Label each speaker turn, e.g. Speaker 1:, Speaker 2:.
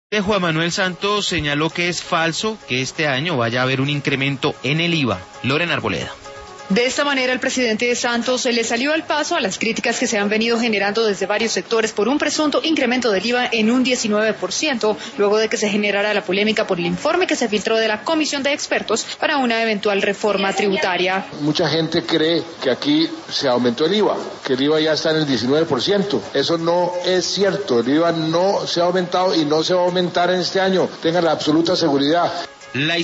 Speaker 1: Juan Manuel Santos señaló que es falso que este año vaya a haber un incremento en el IVA. Lorena Arboleda.
Speaker 2: De esta manera, el presidente Santos le salió al paso a las críticas que se han venido generando desde varios sectores por un presunto incremento del IVA en un 19%, luego de que se generara la polémica por el informe que se filtró de la Comisión de Expertos para una eventual reforma tributaria.
Speaker 3: Mucha gente cree que aquí se aumentó el IVA, que el IVA ya está en el 19%. Eso no es cierto. El IVA no se ha aumentado y no se va a aumentar en este año. Tengan la absoluta seguridad.